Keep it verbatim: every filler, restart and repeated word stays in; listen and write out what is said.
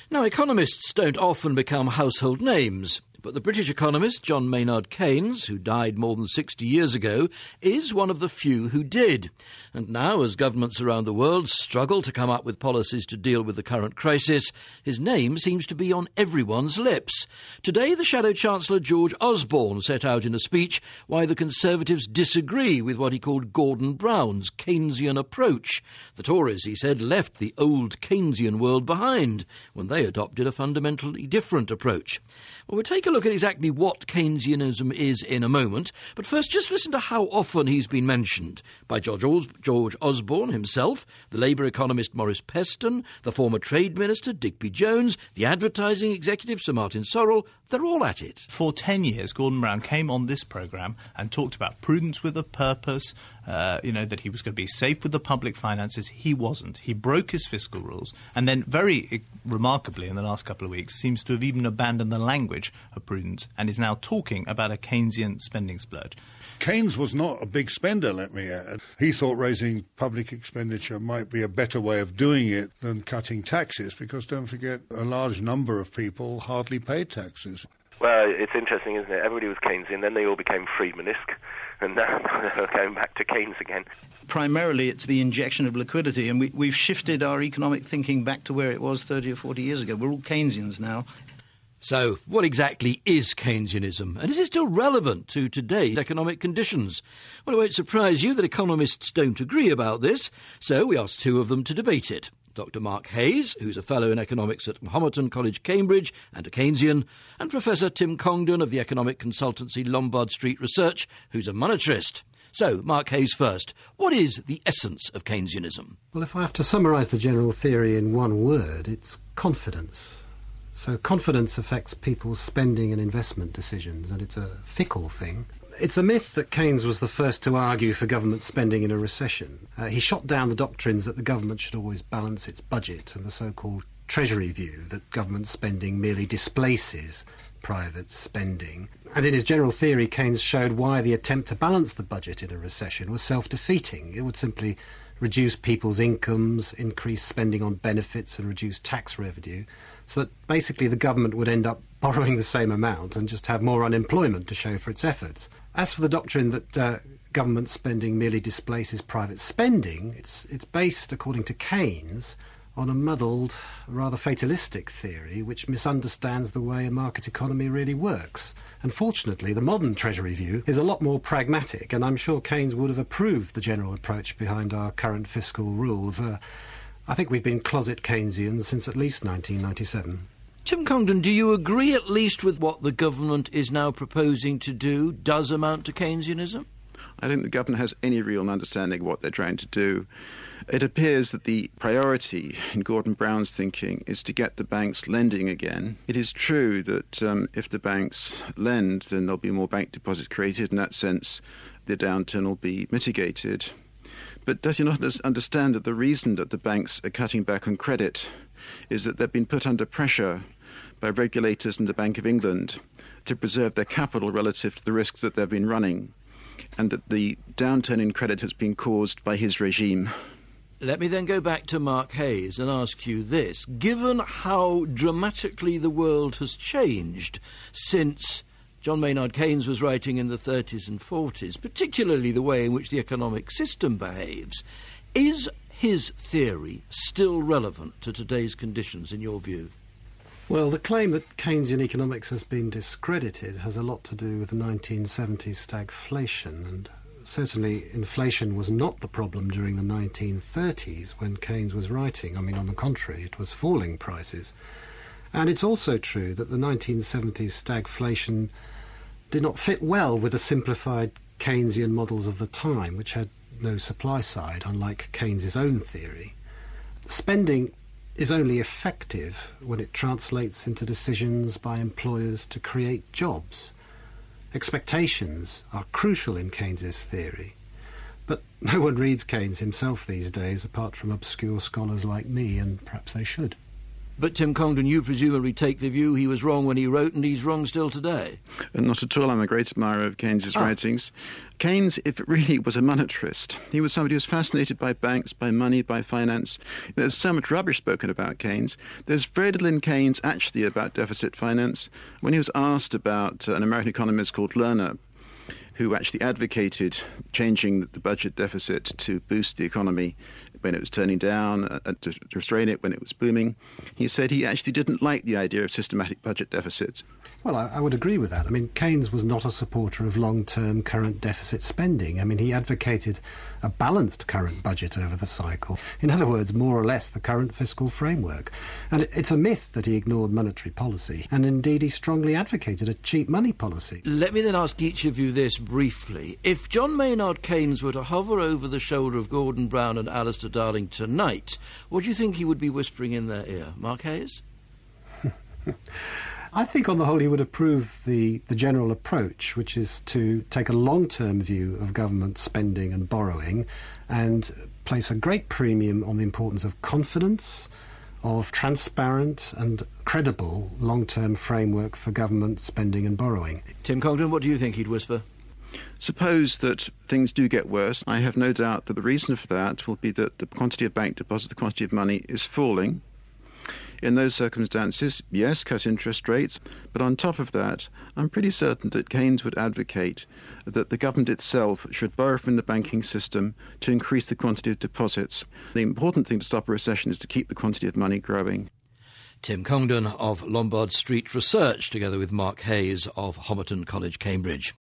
Now, economists don't often become household names, but the British economist John Maynard Keynes, who died more than sixty years ago, is one of the few who did. And now, as governments around the world struggle to come up with policies to deal with the current crisis, his name seems to be on everyone's lips. Today, the Shadow Chancellor George Osborne set out in a speech why the Conservatives disagree with what he called Gordon Brown's Keynesian approach. The Tories, he said, left the old Keynesian world behind when they adopted a fundamentally different approach. Well, we'll take a look at exactly what Keynesianism is in a moment, but first just listen to how often he's been mentioned by George, Os- George Osborne himself, the Labour economist Maurice Peston, the former Trade Minister Digby Jones, the advertising executive Sir Martin Sorrell. They're all at it. For ten years, Gordon Brown came on this programme and talked about prudence with a purpose, uh, you know, that he was going to be safe with the public finances. He wasn't. He broke his fiscal rules and then very uh, remarkably in the last couple of weeks seems to have even abandoned the language of prudence and is now talking about a Keynesian spending splurge. Keynes was not a big spender, let me add. He thought raising public expenditure might be a better way of doing it than cutting taxes, because don't forget, a large number of people hardly paid taxes. Well, it's interesting, isn't it? Everybody was Keynesian, then they all became Friedmanesque, and now they're going back to Keynes again. Primarily, it's the injection of liquidity, and we, we've shifted our economic thinking back to where it was thirty or forty years ago. We're all Keynesians now. So, what exactly is Keynesianism, and is it still relevant to today's economic conditions? Well, it won't surprise you that economists don't agree about this, so we asked two of them to debate it. Doctor Mark Hayes, who's a fellow in economics at Mahometan College, Cambridge, and a Keynesian, and Professor Tim Congdon of the economic consultancy Lombard Street Research, who's a monetarist. So, Mark Hayes first. What is the essence of Keynesianism? Well, if I have to summarise the general theory in one word, it's confidence. So confidence affects people's spending and investment decisions, and it's a fickle thing. It's a myth that Keynes was the first to argue for government spending in a recession. Uh, he shot down the doctrines that the government should always balance its budget and the so-called Treasury view that government spending merely displaces private spending. And in his general theory, Keynes showed why the attempt to balance the budget in a recession was self-defeating. It would simply reduce people's incomes, increase spending on benefits and reduce tax revenue, so that basically the government would end up borrowing the same amount and just have more unemployment to show for its efforts. As for the doctrine that uh, government spending merely displaces private spending, it's, it's based, according to Keynes, on a muddled, rather fatalistic theory which misunderstands the way a market economy really works. Unfortunately, the modern Treasury view is a lot more pragmatic, and I'm sure Keynes would have approved the general approach behind our current fiscal rules. Uh, I think we've been closet Keynesians since at least nineteen ninety-seven. Tim Congdon, do you agree at least with what the government is now proposing to do does amount to Keynesianism? I don't think the government has any real understanding of what they're trying to do. It appears that the priority in Gordon Brown's thinking is to get the banks lending again. It is true that um, if the banks lend, then there'll be more bank deposits created. In that sense, the downturn will be mitigated. But does he not understand that the reason that the banks are cutting back on credit is that they've been put under pressure by regulators and the Bank of England to preserve their capital relative to the risks that they've been running, and that the downturn in credit has been caused by his regime? Let me then go back to Mark Hayes and ask you this. Given how dramatically the world has changed since John Maynard Keynes was writing in the thirties and forties, particularly the way in which the economic system behaves, is his theory still relevant to today's conditions, in your view? Well, the claim that Keynesian economics has been discredited has a lot to do with the nineteen seventies stagflation, and certainly inflation was not the problem during the nineteen thirties when Keynes was writing. I mean, on the contrary, it was falling prices. And it's also true that the nineteen seventies stagflation did not fit well with the simplified Keynesian models of the time, which had no supply side, unlike Keynes's own theory. Spending is only effective when it translates into decisions by employers to create jobs. Expectations are crucial in Keynes's theory, but no one reads Keynes himself these days apart from obscure scholars like me, and perhaps they should. But Tim Congdon, you presumably take the view he was wrong when he wrote and he's wrong still today. Uh, not at all. I'm a great admirer of Keynes's Ah. writings. Keynes, if it really was a monetarist, he was somebody who was fascinated by banks, by money, by finance. There's so much rubbish spoken about Keynes. There's very little in Keynes actually about deficit finance. When he was asked about uh, an American economist called Lerner, who actually advocated changing the budget deficit to boost the economy when it was turning down, uh, to, to restrain it when it was booming. He said he actually didn't like the idea of systematic budget deficits. Well, I, I would agree with that. I mean, Keynes was not a supporter of long-term current deficit spending. I mean, he advocated a balanced current budget over the cycle. In other words, more or less the current fiscal framework. And it, it's a myth that he ignored monetary policy. And indeed, he strongly advocated a cheap money policy. Let me then ask each of you this briefly. If John Maynard Keynes were to hover over the shoulder of Gordon Brown and Alistair Darling tonight, what do you think he would be whispering in their ear? Mark Hayes? I think on the whole he would approve the, the general approach, which is to take a long-term view of government spending and borrowing and place a great premium on the importance of confidence, of transparent and credible long-term framework for government spending and borrowing. Tim Congdon, what do you think he'd whisper? Suppose that things do get worse. I have no doubt that the reason for that will be that the quantity of bank deposits, the quantity of money is falling. In those circumstances, yes, cut interest rates, but on top of that, I'm pretty certain that Keynes would advocate that the government itself should borrow from the banking system to increase the quantity of deposits. The important thing to stop a recession is to keep the quantity of money growing. Tim Congdon of Lombard Street Research, together with Mark Hayes of Homerton College, Cambridge.